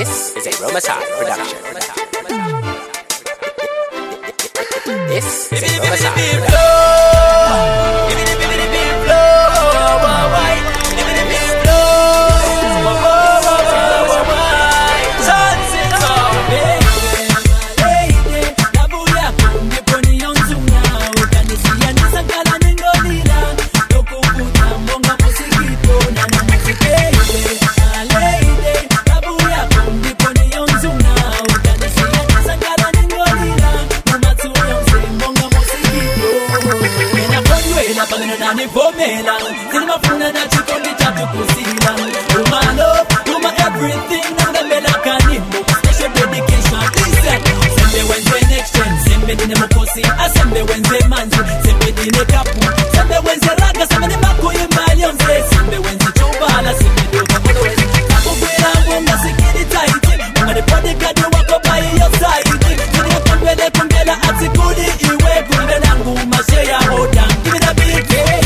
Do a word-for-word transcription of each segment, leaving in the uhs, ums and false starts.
This is a Romasar production. This is a Romasar production. Pomela, Silma Puna, that you can get up to Kusila. You my love, you my everything, now the Melacanimo, special dedication. Listen, send me Wednesday next gen, send me in the Mokosi, I send me Wednesday Manzi, send me in the Kapu, send me Wednesday Raga, send me the Mako in Malian, send me Wednesday Chobala, send me the Kapodoes. Kapo Pera, when I see it tight, when the body got you walk up by your side. Send me from where they come, Bella, at the good, you wear good, and I'm going to say, I hold down, give it a big day.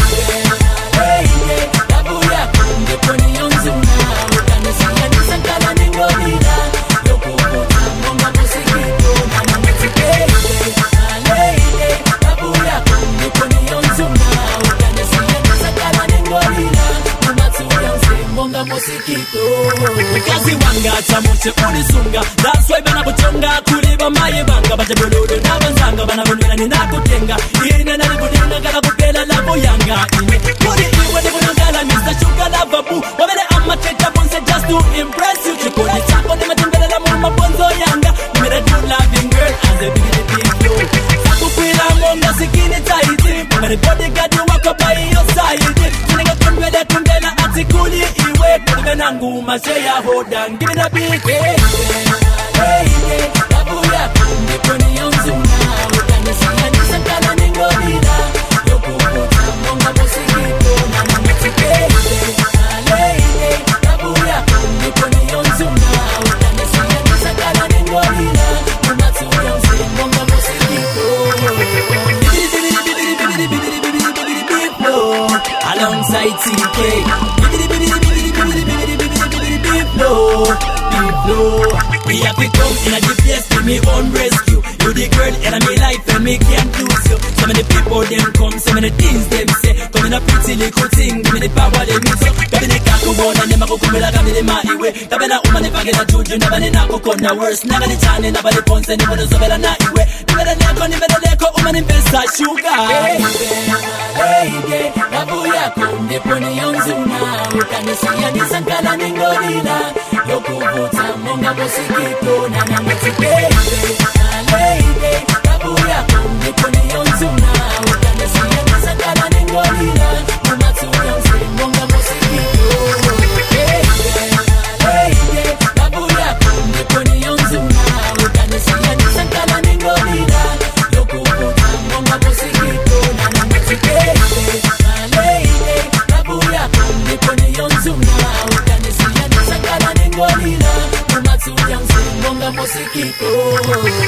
Kazi wanga chamuche unisunga. That's why bana kuchonga kuliba maye banga bacha bolodo na banzanga bana bonera ni nakutenga. Ine na libudinga kala kupela labo yanga. Ine kuri iwe de bonangala Mister Sugar Lava Boo. Wabele amma teta bonse just to impress you. Chikoni chako ni matembele la mama bonzo yanga. You made a good loving girl as a big big flow. Saku kwila monga sikini taiti. Mama the bodyguard you walk up by your side. Tuninga kunwele kundela atikuli iwe. Nangu masaya hold on, give it a big hey, hey, hey, babuya, nikoni yonzuna, ukanisiya nisakala ningolila, yokukuta monga mosikito, nana matike, hey, hey, babuya, nikoni yonzuna, ukanisiya nisakala ningolila, umatu yonzi monga mosikito, alongside T K, we have to come in a G P S to me own rescue. You the girl in my life and me can't lose you. So many people them come, so many things them say. Come in a pretty little thing, give me the power they need so. Come in the kaku one and them a go come with a come in the my way. Come in a woman if I get a juju, never the nako kona worse. Never the channel, never the pons, and never the so better not way. Never the neko, never the neko, woman invest a sugar. Hey, hey, hey, babuya kunde poni yonzuna. Ukanisiya nisankala ningolila. Yokuvuta monga mosikito na na matike. Lady, babuya kunde poni yonzuna. Ukanisiya nisankala ningolila. Umatu yonzi monga mosikito. Lady, babuya kunde poni yonzuna. Ukanisiya nisankala ningolila. Yokuvuta monga mosikito na na matike. Lady, babuya kunde poni yonzuna. Ukanisiya nisankala ningolila. Umatu yonzi monga mosikito.